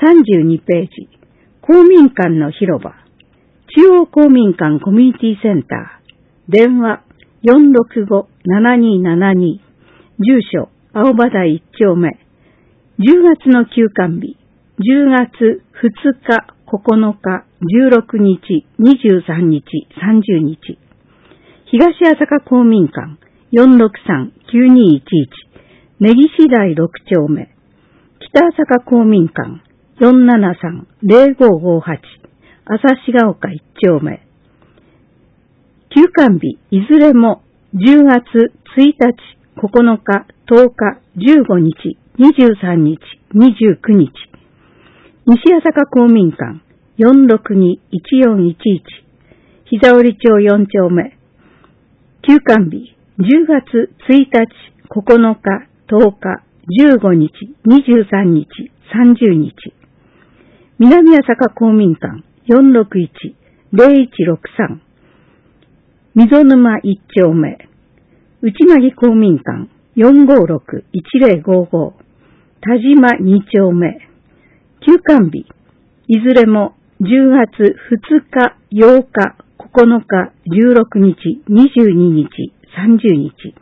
32ページ、公民館の広場、中央公民館コミュニティセンター、電話465-7272、住所、青葉台1丁目、10月の休館日、10月2日、9日、16日、23日、30日。東朝霞公民館 463-9211、根岸台6丁目。北朝霞公民館 473-0558、旭ヶ丘1丁目。休館日、いずれも10月1日、9日、10日、15日、23日、29日。西朝霞公民館 462-1411、膝折町4丁目。休館日、10月1日、9日、10日、15日、23日、30日。南朝霞公民館 461-0163、溝沼1丁目。内間木公民館 456-1055、田島2丁目。休館日、いずれも10月2日、8日、9日、16日、22日、30日。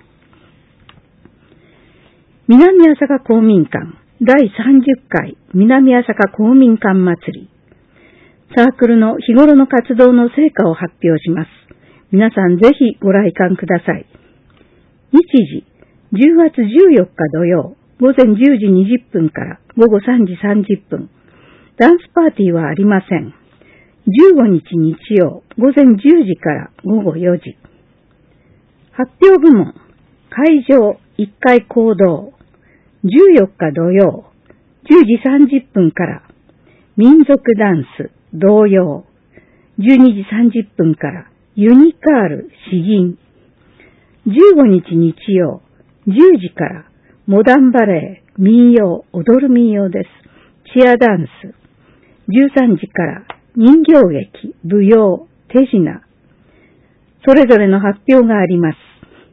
南朝霞公民館第30回南朝霞公民館祭り。サークルの日頃の活動の成果を発表します。皆さんぜひご来館ください。日時、10月14日土曜、午前10時20分から午後3時30分。ダンスパーティーはありません。15日日曜、午前10時から午後4時。発表部門、会場1階講堂。14日土曜、10時30分から民族ダンス、童謡。12時30分からユニカール、詩吟。15日日曜、10時からモダンバレー、民謡、踊る民謡です。チアダンス。13時から人形劇、舞踊、手品。それぞれの発表があります。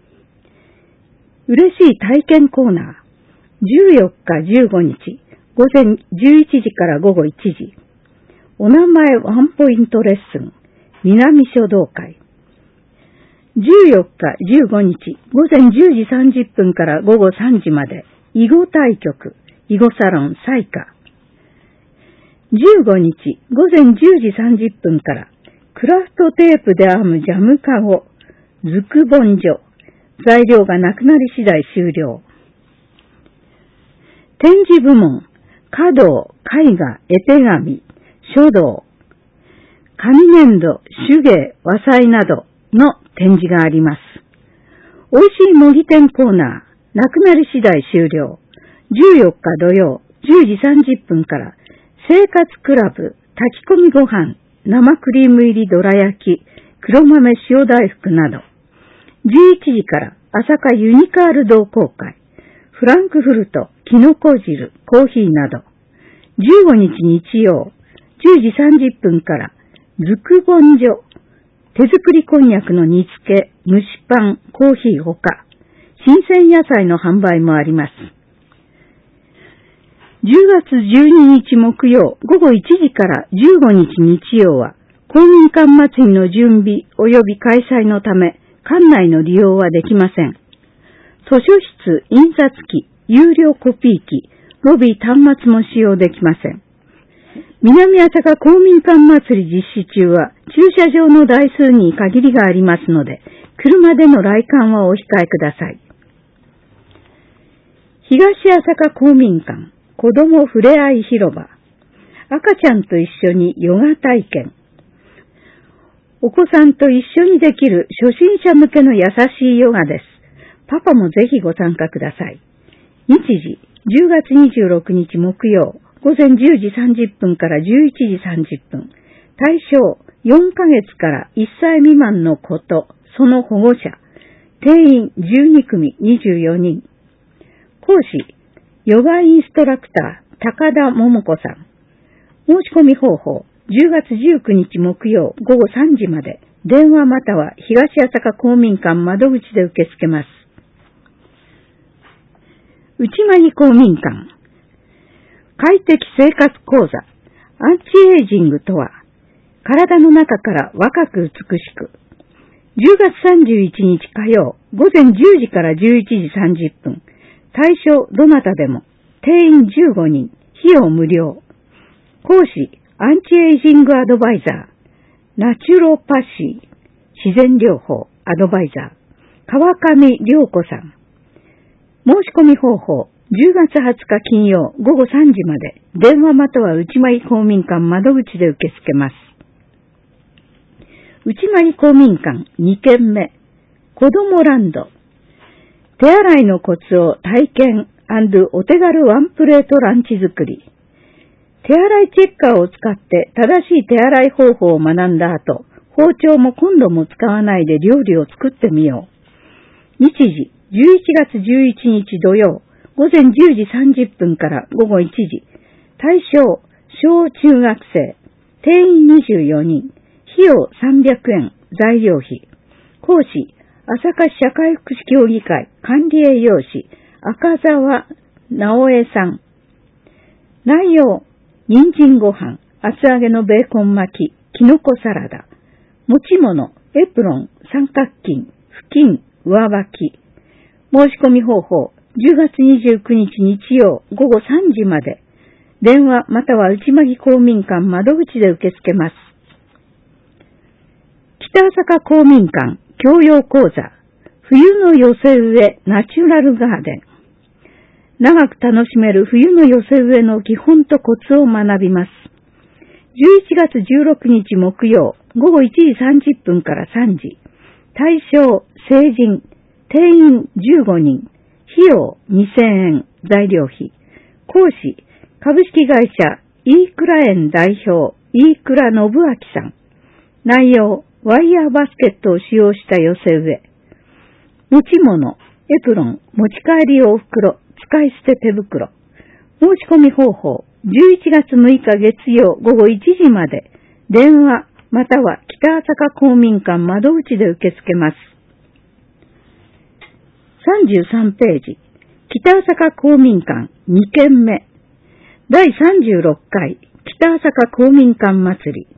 嬉しい体験コーナー。14日15日、午前11時から午後1時。お名前ワンポイントレッスン。南書道会。14日15日、午前10時30分から午後3時まで。囲碁対局、囲碁サロン彩花。15日、午前10時30分から、クラフトテープで編むジャムカゴ、ズクボン所。材料がなくなり次第終了。展示部門、華道、絵画、絵手紙、書道、紙粘土、手芸、和裁などの展示があります。美味しい模擬店コーナー、なくなり次第終了。14日土曜、10時30分から、生活クラブ、炊き込みご飯、生クリーム入りどら焼き、黒豆塩大福など。11時から、朝霞ユニカール同好会、フランクフルト、キノコ汁、コーヒーなど。15日日曜、10時30分から、ズクボン所、手作りこんにゃくの煮付け、蒸しパン、コーヒーほか、新鮮野菜の販売もあります。10月12日木曜、午後1時から15日日曜は、公民館祭りの準備及び開催のため、館内の利用はできません。図書室、印刷機、有料コピー機、ロビー端末も使用できません。南朝霞公民館祭り実施中は駐車場の台数に限りがありますので、車での来館はお控えください。東朝霞公民館子どもふれあい広場、赤ちゃんと一緒にヨガ体験。お子さんと一緒にできる初心者向けの優しいヨガです。パパもぜひご参加ください。日時、10月26日木曜、午前10時30分から11時30分。対象、4ヶ月から1歳未満の子とその保護者。定員12組24人。講師、ヨガインストラクター、高田桃子さん。申し込み方法、10月19日木曜午後3時まで、電話または東朝霞公民館窓口で受け付けます。内間木公民館。 快適生活講座、アンチエイジングとは、体の中から若く美しく。10月31日火曜、午前10時から11時30分。対象どなたでも、定員15人、費用無料。講師、アンチエイジングアドバイザー、ナチュロパシー、自然療法アドバイザー、川上良子さん。申し込み方法、10月20日金曜午後3時まで、電話または内間公民館窓口で受け付けます。内間公民館2軒目、子どもランド。手洗いのコツを体験&お手軽ワンプレートランチ作り。手洗いチェッカーを使って正しい手洗い方法を学んだ後、包丁もコンロも使わないで料理を作ってみよう。日時、11月11日土曜、午前10時30分から午後1時。対象、小中学生。定員24人。費用300円。材料費。講師、朝霞市社会福祉協議会管理栄養士、赤澤直江さん。内容、人参ご飯、厚揚げのベーコン巻き、きのこサラダ。持ち物、エプロン、三角巾、布巾、上履き。申し込み方法、10月29日日曜午後3時まで。電話または内間公民館窓口で受け付けます。北朝霞公民館教養講座、冬の寄せ植えナチュラルガーデン。長く楽しめる冬の寄せ植えの基本とコツを学びます。11月16日木曜午後1時30分から3時。対象、成人、定員15人。費用2000円。材料費。講師、株式会社イークラ園代表イークラ信明さん。内容、ワイヤーバスケットを使用した寄せ植え。持ち物、エプロン、持ち帰り用袋、使い捨て手袋。申し込み方法、11月6日月曜午後1時まで。電話または北朝霞公民館窓口で受け付けます。33ページ、北朝霞公民館2軒目。第36回北朝霞公民館祭り。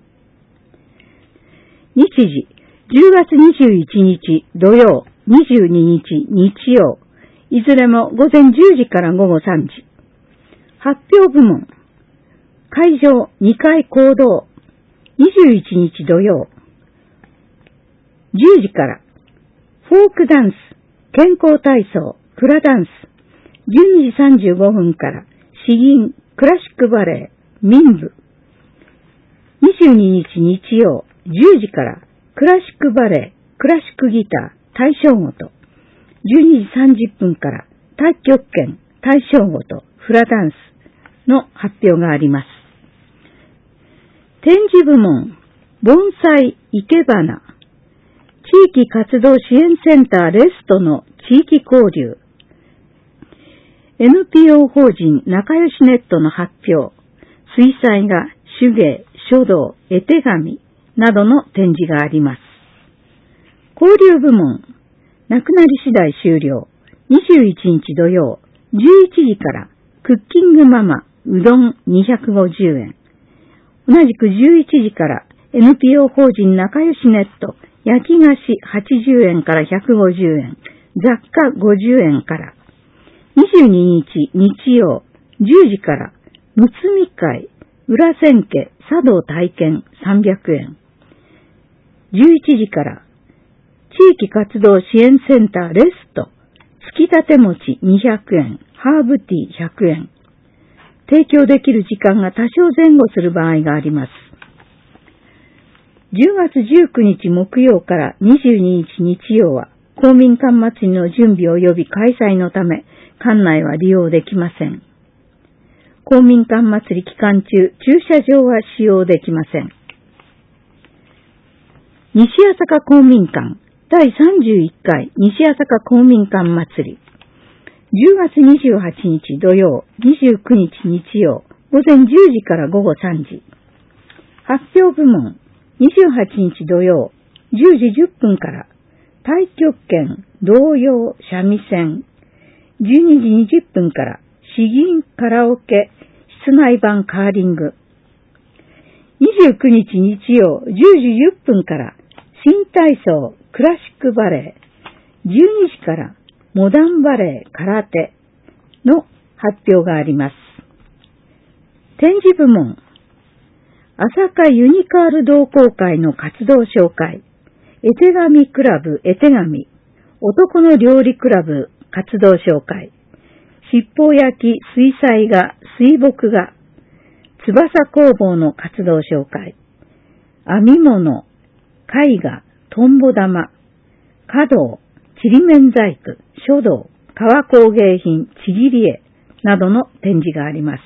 日時、10月21日土曜、22日日曜。いずれも午前10時から午後3時。発表部門。会場2階講堂。21日土曜。10時から。フォークダンス、健康体操、フラダンス。12時35分から。詩吟、クラシックバレエ、民舞。22日日曜、10時から。クラシックバレエ、クラシックギター、大正琴。12時30分から太極拳、大正琴、フラダンスの発表があります。展示部門、盆栽生け花、地域活動支援センターレストの地域交流、NPO 法人仲良しネットの発表、水彩画、手芸、書道、絵手紙などの展示があります。交流部門、なくなり次第終了。21日土曜、11時からクッキングママ、うどん250円。同じく11時から NPO 法人仲良しネット、焼き菓子80円から150円、雑貨50円から。22日日曜、10時からむつみ会、裏千家、茶道体験300円。11時から地域活動支援センターレスト、つきたて餅200円、ハーブティー100円。提供できる時間が多少前後する場合があります。10月19日木曜から22日日曜は、公民館祭りの準備及び開催のため、館内は利用できません。公民館祭り期間中、駐車場は使用できません。西朝霞公民館第31回西朝霞公民館祭り。10月28日土曜、29日日曜、午前10時から午後3時。発表部門、28日土曜、10時10分から、太極拳、童謡、三味線。12時20分から、詩吟、カラオケ、 室内版カーリング。29日日曜10時10分から新体操クラシックバレエ、12時からモダンバレエ空手の発表があります。展示部門、朝霞ユニカール同好会の活動紹介、絵手紙クラブ絵手紙、男の料理クラブ活動紹介、七宝焼き水彩画水墨画、翼工房の活動紹介、編み物、絵画、トンボ玉、華道、ちりめん細工、書道、革工芸品、ちぎり絵などの展示があります。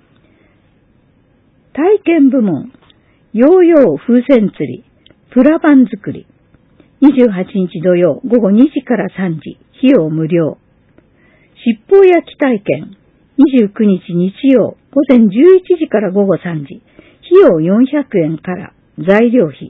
体験部門、ヨーヨー風船釣り、プラバン作り、28日土曜午後2時から3時、費用無料。七宝焼き体験、29日日曜午前11時から午後3時、費用400円から材料費。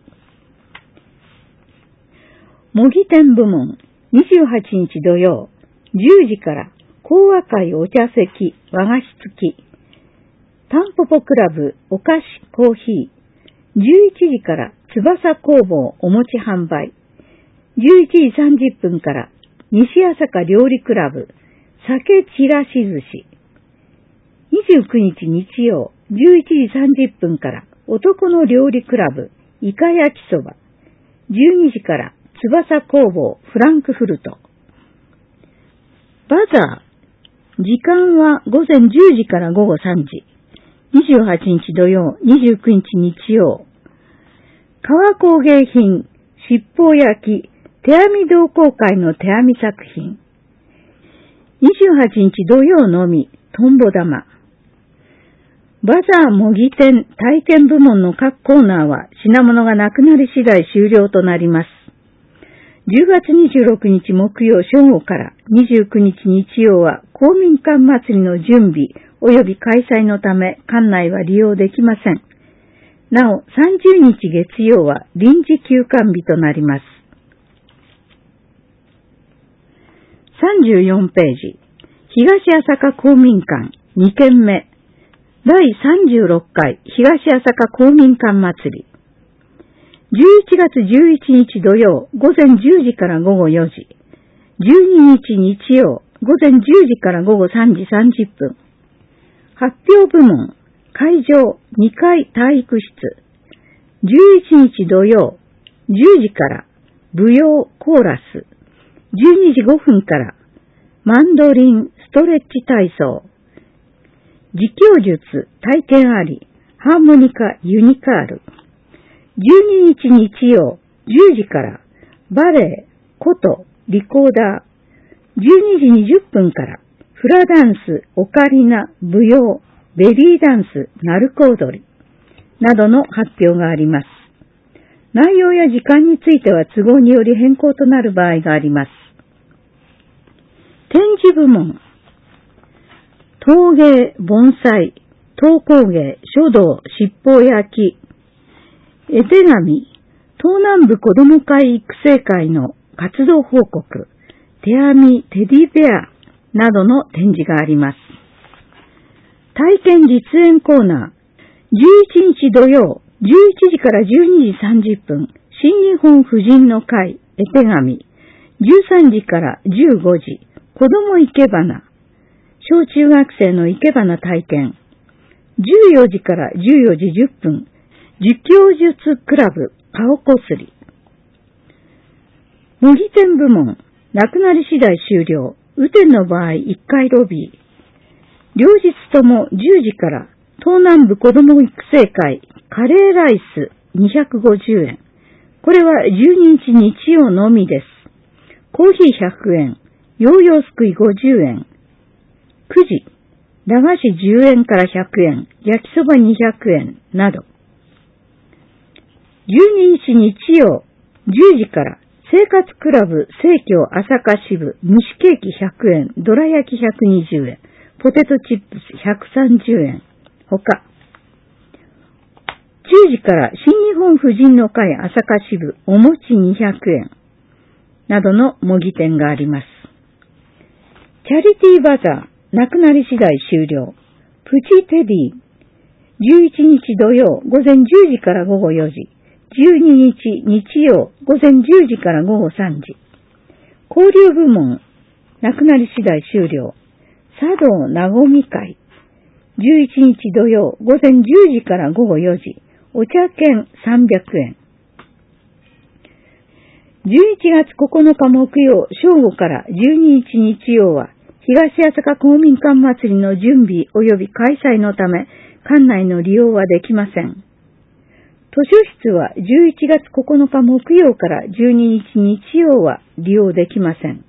模擬店部門、28日土曜10時から講和会お茶席和菓子付き、タンポポクラブお菓子コーヒー、11時から翼工房お餅販売、11時30分から西朝霞料理クラブ酒ちらし寿司、29日日曜11時30分から男の料理クラブイカ焼きそば、12時から翼工房フランクフルト。バザー、時間は午前10時から午後3時、28日土曜29日日曜、革工芸品七宝焼き手編み同好会の手編み作品、28日土曜のみトンボ玉。バザー模擬店体験部門の各コーナーは品物がなくなり次第終了となります。10月26日木曜正午から29日日曜は公民館祭りの準備及び開催のため館内は利用できません。なお30日月曜は臨時休館日となります。34ページ、東朝霞公民館2件目、第36回東朝霞公民館祭り。11月11日土曜午前10時から午後4時、12日日曜午前10時から午後3時30分。発表部門、会場2階体育室。11日土曜10時から舞踊コーラス。12時5分からマンドリンストレッチ体操。自供術体験あり、ハーモニカユニカール。12日日曜10時からバレエ、琴、リコーダー。12時20分からフラダンス、オカリナ、舞踊、ベリーダンス、ナルコ踊りなどの発表があります。内容や時間については都合により変更となる場合があります。展示部門、陶芸、盆栽、陶工芸、書道、七宝焼き、絵手紙、東南部子ども会育成会の活動報告、手編み、テディベアなどの展示があります。体験実演コーナー、11日土曜、11時から12時30分、新日本婦人の会、絵手紙、13時から15時、子ども生け花、小中学生の生け花体験、14時から14時10分、自供術クラブ顔こすり。模擬店部門、なくなり次第終了。雨天の場合1階ロビー。両日とも10時から東南部子ども育成会カレーライス250円。これは12日日曜のみです。コーヒー100円、ヨーヨーすくい50円。9時、駄菓子10円から100円、焼きそば200円など。12日日曜10時から生活クラブ生協朝霞支部蒸しケーキ100円、どら焼き120円、ポテトチップス130円。他。10時から新日本婦人の会朝霞支部お餅200円などの模擬店があります。チャリティーバザー、なくなり次第終了。 プチテディ、11日土曜午前10時から午後4時、12日日曜午前10時から午後3時。交流部門、なくなり次第終了。茶道なごみ会、11日土曜午前10時から午後4時、お茶券300円。11月9日木曜正午から12日日曜は、東朝霞公民館祭りの準備及び開催のため、館内の利用はできません。図書室は11月9日木曜から12日日曜は利用できません。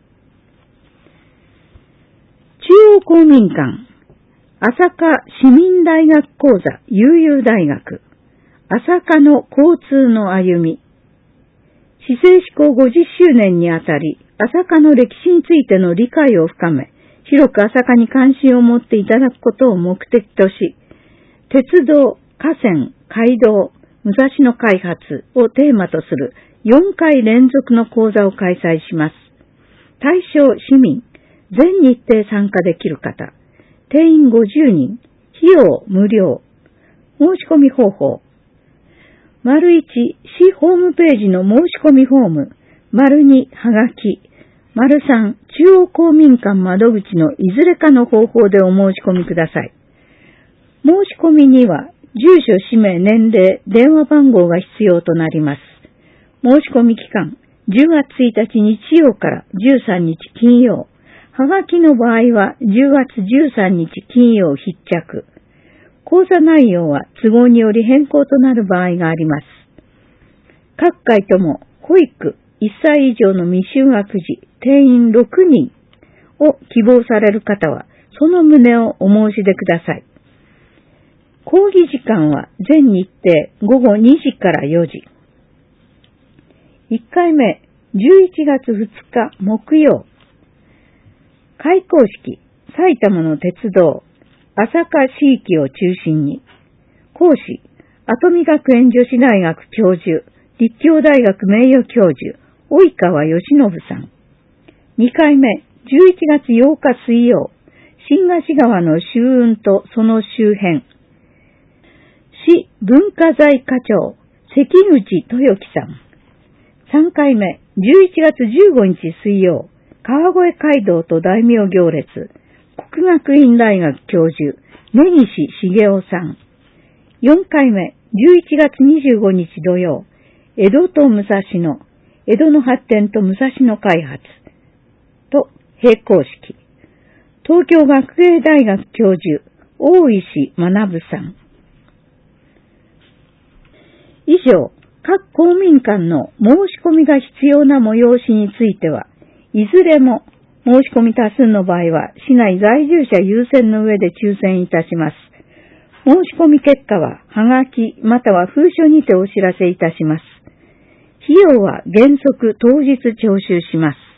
中央公民館、朝霞市民大学講座悠々大学、朝霞の交通の歩み、市政施行50周年にあたり、朝霞の歴史についての理解を深め、広く朝霞に関心を持っていただくことを目的とし、鉄道、河川、街道、武蔵野開発をテーマとする4回連続の講座を開催します。対象市民、全日程参加できる方、定員50人、費用無料、申し込み方法、1、市ホームページの申し込みフォーム、2、はがき、3、中央公民館窓口のいずれかの方法でお申し込みください。申し込みには、住所、氏名、年齢、電話番号が必要となります。申し込み期間、10月1日日曜から13日金曜。はがきの場合は10月13日金曜必着。講座内容は都合により変更となる場合があります。各回とも保育1歳以上の未就学児定員6人を希望される方はその旨をお申し出ください。講義時間は全日程午後2時から4時。1回目11月2日木曜。開講式埼玉の鉄道朝霞市域を中心に。講師跡見学園女子大学教授立教大学名誉教授及川義信さん。2回目11月8日水曜。新河岸川の周運とその周辺。市文化財課長関口豊樹さん。3回目11月15日水曜。川越街道と大名行列国学院大学教授根岸茂雄さん。4回目11月25日土曜。江戸と武蔵野江戸の発展と武蔵野開発と閉講式。東京学芸大学教授大石学さん。以上、各公民館の申し込みが必要な催しについては、いずれも申し込み多数の場合は、市内在住者優先の上で抽選いたします。申し込み結果は、はがきまたは封書にてお知らせいたします。費用は原則当日徴収します。